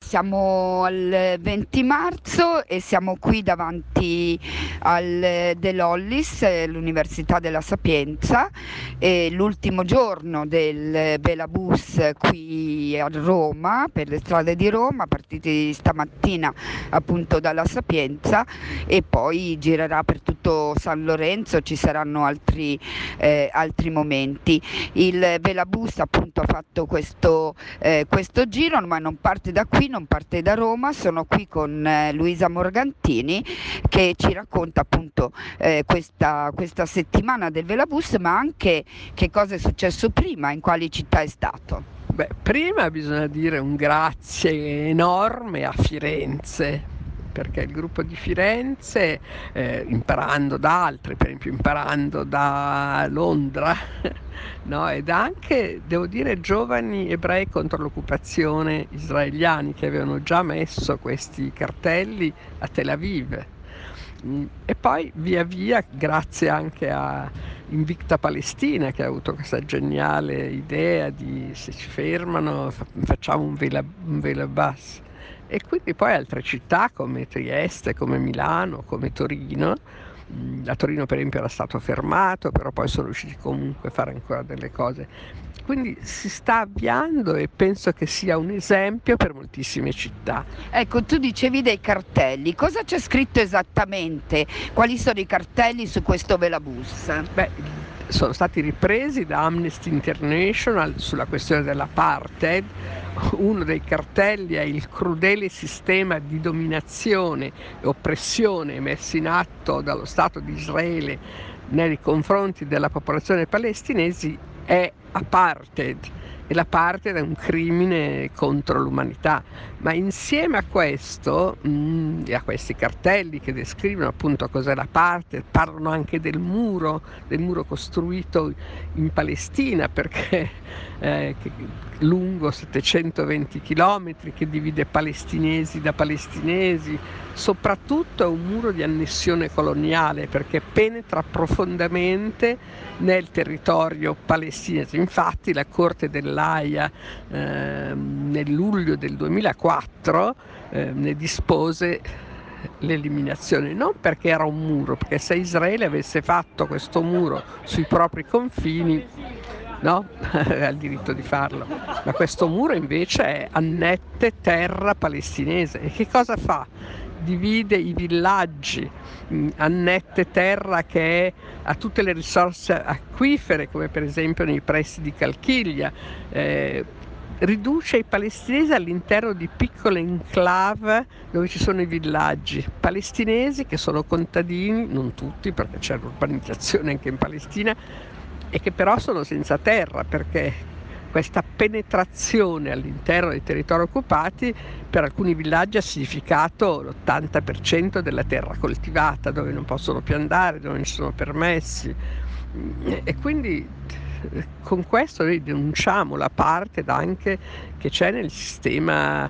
siamo al 20 marzo e siamo qui davanti al De Lollis, l'Università della Sapienza, l'ultimo giorno del Belabus qui a Roma, per le strade di Roma, partiti stamattina appunto dalla Sapienza e poi girerà per tutto San Lorenzo, ci saranno altri momenti. Il Belabus appunto ha fatto questo giro, ma non parte da qui, non parte da Roma. Sono qui con Luisa Morgantini che ci racconta appunto questa settimana del Velabus, ma anche che cosa è successo prima, in quali città è stato. Beh, prima bisogna dire un grazie enorme a Firenze, perché il gruppo di Firenze, imparando da altri, per esempio imparando da Londra, no? Ed anche, devo dire, giovani ebrei contro l'occupazione israeliani che avevano già messo questi cartelli a Tel Aviv. E poi via via, grazie anche a Invicta Palestina, che ha avuto questa geniale idea di se ci fermano facciamo un velabus. E quindi poi altre città come Trieste, come Milano, come Torino. A Torino per esempio era stato fermato, però poi sono riusciti comunque a fare ancora delle cose. Quindi si sta avviando e penso che sia un esempio per moltissime città. Ecco, tu dicevi dei cartelli, cosa c'è scritto esattamente? Quali sono i cartelli su questo Velabus? Beh, sono stati ripresi da Amnesty International sulla questione dell'apartheid. Uno dei cartelli è il crudele sistema di dominazione e oppressione messo in atto dallo Stato di Israele nei confronti della popolazione palestinese è apartheid, e l'apartheid è un crimine contro l'umanità. Ma insieme a questo, e a questi cartelli che descrivono appunto cos'è l'apartheid, parlano anche del muro costruito in Palestina, perché lungo 720 chilometri, che divide palestinesi da palestinesi. Soprattutto è un muro di annessione coloniale, perché penetra profondamente nel territorio palestinese. Infatti la Corte dell'Aia nel luglio del 2004 ne dispose l'eliminazione, non perché era un muro, perché se Israele avesse fatto questo muro sui propri confini, no? Ha il diritto di farlo, ma questo muro invece è annette terra palestinese. E che cosa fa? Divide i villaggi, annette terra che ha tutte le risorse acquifere, come per esempio nei pressi di Calchiglia, riduce i palestinesi all'interno di piccole enclave dove ci sono i villaggi palestinesi che sono contadini, non tutti perché c'è l'urbanizzazione anche in Palestina, e che però sono senza terra, perché questa penetrazione all'interno dei territori occupati per alcuni villaggi ha significato l'80% della terra coltivata, dove non possono più andare, dove non ci sono permessi. E quindi con questo noi denunciamo la parte anche che c'è nel sistema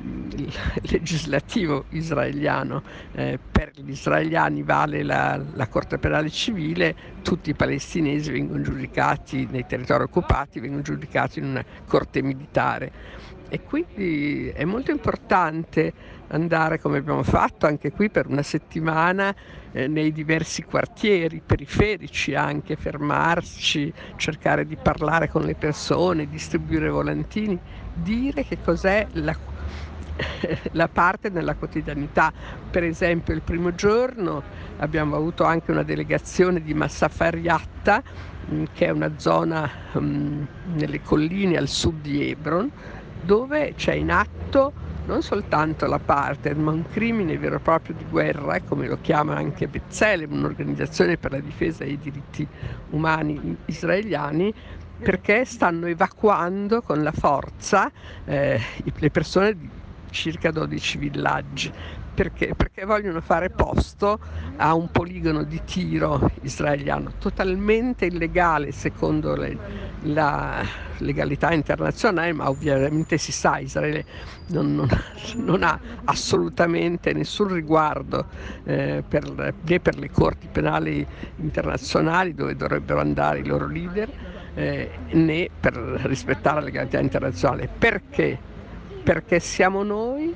legislativo israeliano. Per gli israeliani vale la Corte Penale Civile, tutti i palestinesi vengono giudicati nei territori occupati, vengono giudicati in una corte militare. E quindi è molto importante andare, come abbiamo fatto anche qui per una settimana, nei diversi quartieri periferici, anche fermarci, cercare di parlare con le persone, distribuire volantini, dire che cos'è la parte nella quotidianità. Per esempio il primo giorno abbiamo avuto anche una delegazione di Massafariatta, che è una zona nelle colline al sud di Hebron, dove c'è in atto non soltanto l'apartheid, ma un crimine vero e proprio di guerra, come lo chiama anche B'Tselem, un'organizzazione per la difesa dei diritti umani israeliani, perché stanno evacuando con la forza le persone di circa 12 villaggi. Perché? Perché vogliono fare posto a un poligono di tiro israeliano totalmente illegale secondo la legalità internazionale, ma ovviamente si sa, Israele non ha assolutamente nessun riguardo né per le corti penali internazionali dove dovrebbero andare i loro leader, né per rispettare la legalità internazionale. Perché? perché siamo noi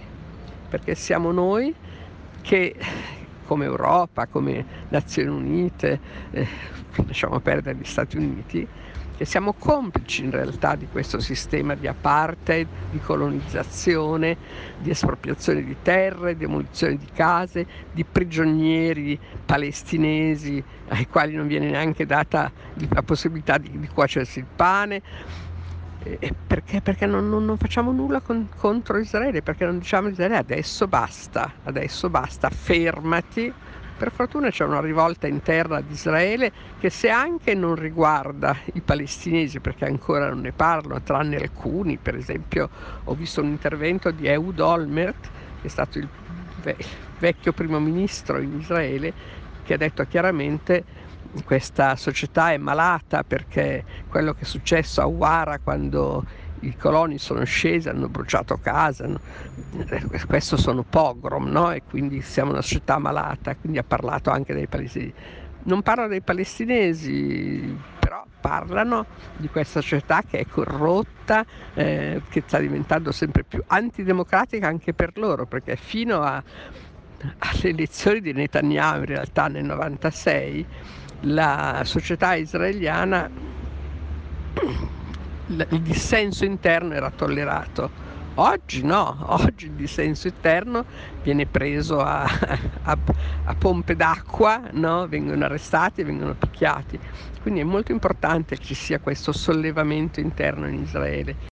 che come Europa, come Nazioni Unite, lasciamo perdere gli Stati Uniti, che siamo complici in realtà di questo sistema di apartheid, di colonizzazione, di espropriazione di terre, di demolizione di case, di prigionieri palestinesi ai quali non viene neanche data la possibilità di cuocersi il pane. Perché non facciamo nulla contro Israele? Perché non diciamo a Israele adesso basta, fermati. Per fortuna c'è una rivolta interna di Israele che, se anche non riguarda i palestinesi, perché ancora non ne parlano, tranne alcuni, per esempio ho visto un intervento di Ehud Olmert, che è stato il vecchio primo ministro in Israele, che ha detto chiaramente: questa società è malata perché quello che è successo a Huara quando i coloni sono scesi, hanno bruciato casa, no? Questo sono pogrom, no? E quindi siamo una società malata. Quindi ha parlato anche dei palestinesi. Non parla dei palestinesi, però parlano di questa società che è corrotta, che sta diventando sempre più antidemocratica anche per loro, perché fino alle elezioni di Netanyahu, in realtà nel 96, la società israeliana, il dissenso interno era tollerato. Oggi no, oggi il dissenso interno viene preso a pompe d'acqua, no? Vengono arrestati, vengono picchiati. Quindi è molto importante che ci sia questo sollevamento interno in Israele.